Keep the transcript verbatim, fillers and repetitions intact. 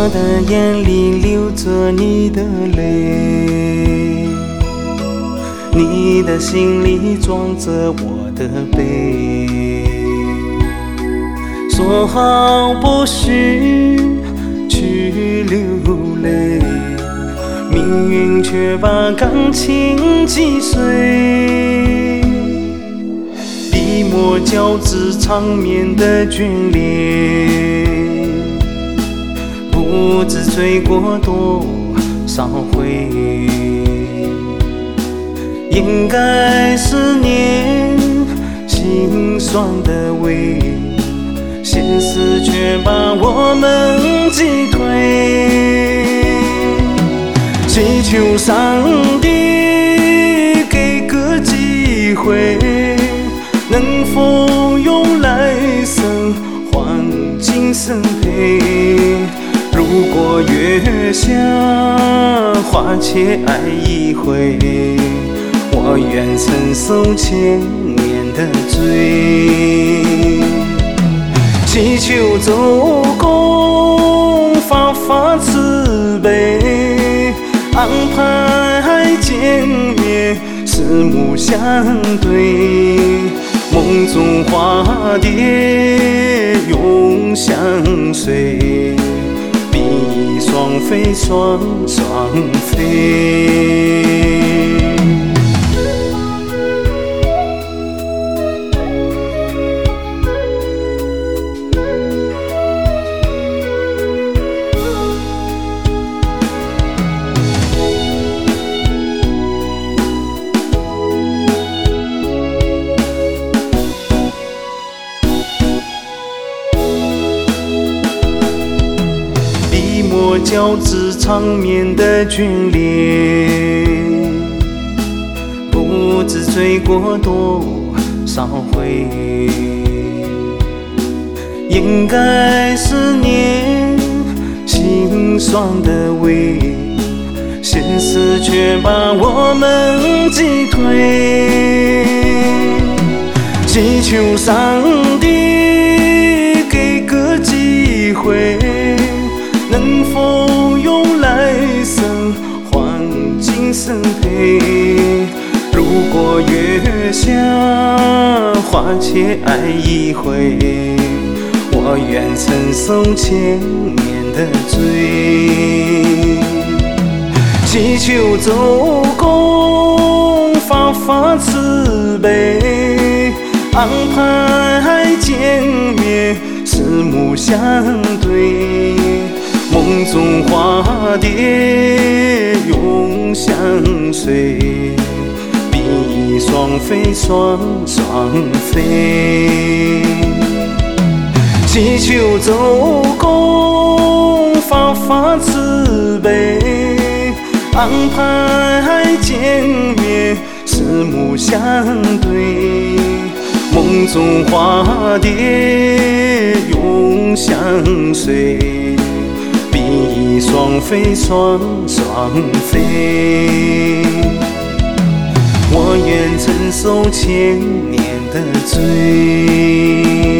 我的眼里流着你的泪，你的心里装着我的悲。说好不许去流泪，命运却把感情击碎。笔墨交织长绵的眷恋，不知追过多少回。掩盖思念心酸的味，现实却把我们击退。祈求上帝给个机会，能否用来生换今生陪？如果月下花前爱一回，我愿承受千年的罪。祈求周公发发慈悲，安排见面，四目相对，梦中花蝶永相随，比翼双飞，双双飞。我交织长绵的眷恋，不知追过多少回。掩盖思念心酸的味，现实却把我们击退。祈求上帝给个机会，能否用来生换今生陪？如果月下花前爱一回，我愿承受千年的罪。祈求周公发发慈悲，安排见面，四目相对，梦中花蝶永相随，比翼双飞，双双飞。祈求周公发发慈悲，安排见面，四目相对，梦中花蝶永相随，比翼双飞，双双飞。我愿承受千年的罪。